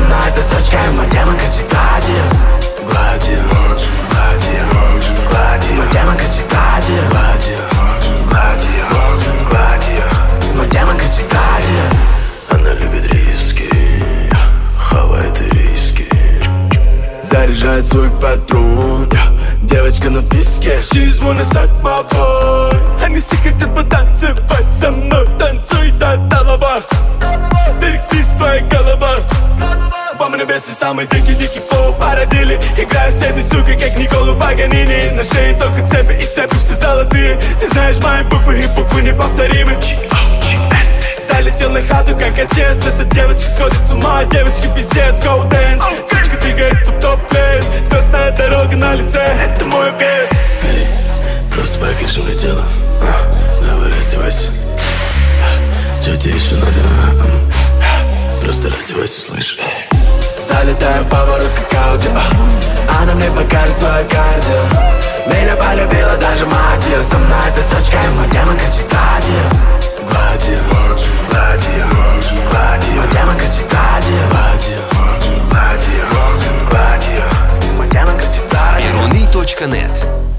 мной эта сучка, и мой демон кричит гладью. Гладью, гладью, гладью. Мой демон кричит гладью. Гладью, гладью, гладью. Мой демон кричит гладью. Она любит риски, хавает ириски. Заряжает свой патрон, девочка на вписке. She's wanna suck my boy. Они все хотят потанцевать со мной. Танцуй до талаба. Перекрись твоя голова. Вам небесы самый дикий флоу породили. Играю с этой сукой, как Николу Паганини. На шее только цепи, и цепи все золотые. Ты знаешь мои буквы, и буквы неповторимы. Залетел на хату, как отец. Эта девочка сходит с ума, девочка пиздец. Go dance, сучка двигается в топ-плейс. Взлетная дорога на лице, это мой вес. Эй, просто покажи мне тело. Давай раздевайся. Чё тебе еще надо? Просто раздевайся, слышь. Залетаю в поворот, как Ауди. Она мне покажет свою кардио. Меня полюбила даже мать ее. Со мной эта сучка, и мой демон кричит гладью. Гладью, гладью, гладью. Мой демон кричит гладью. Гладью, гладью, гладью. Мой демон кричит гладью. Ironie.net